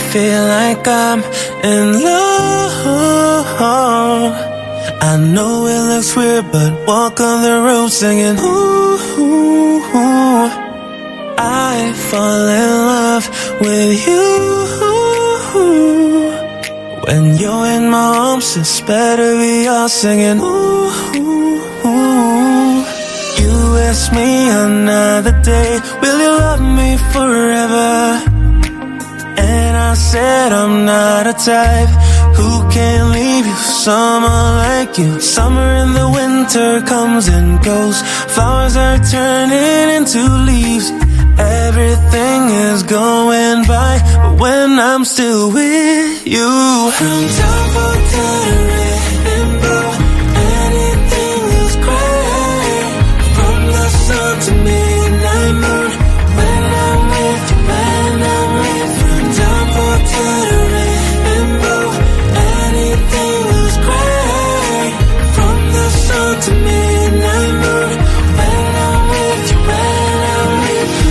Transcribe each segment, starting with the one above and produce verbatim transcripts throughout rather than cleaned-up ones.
feel like I'm in love. I know it looks weird, but walk on the road singing ooh, ooh, ooh. I fall in love with you. When you're in my arms, it's better we are singing ooh, ooh, ooh. You asked me another day, will you love me forever? And I said I'm not a type who can leave you. Someone like you. Summer and the winter comes and goes. Flowers are turning into leaves. Everything is going by, but when I'm still with you, from down for rainbow, anything is great. From the sun to midnight moon, when I'm with you, when I'm with you. From down for rainbow, anything is great. From the sun to midnight moon, when I'm with you, when I'm with you.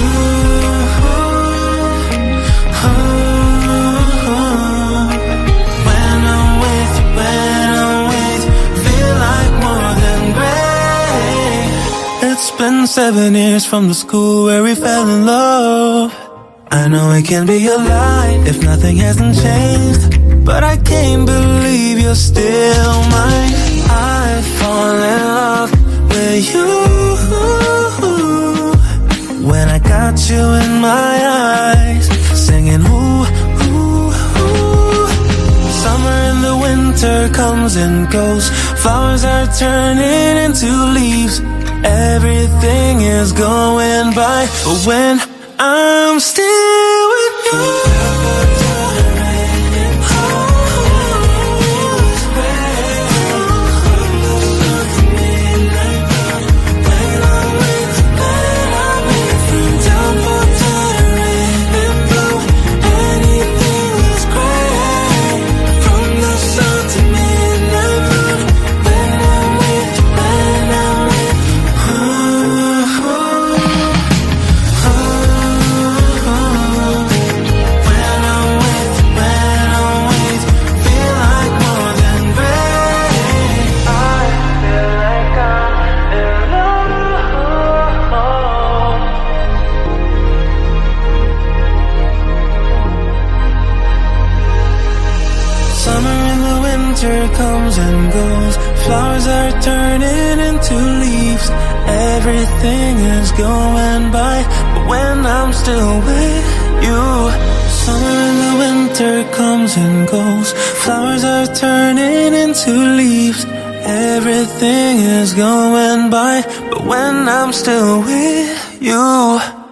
It's been seven years from the school where we fell in love. I know it can be a lie if nothing hasn't changed, but I can't believe you're still mine. I fall in love with you when I got you in my eyes, singing ooh, ooh, ooh. Summer and the winter comes and goes. Flowers are turning into leaves. Everything is going by, but when I'm still with you, comes and goes. Flowers are turning into leaves. Everything is going by, but when I'm still with you. Summer and the winter comes and goes. Flowers are turning into leaves. Everything is going by, but when I'm still with you.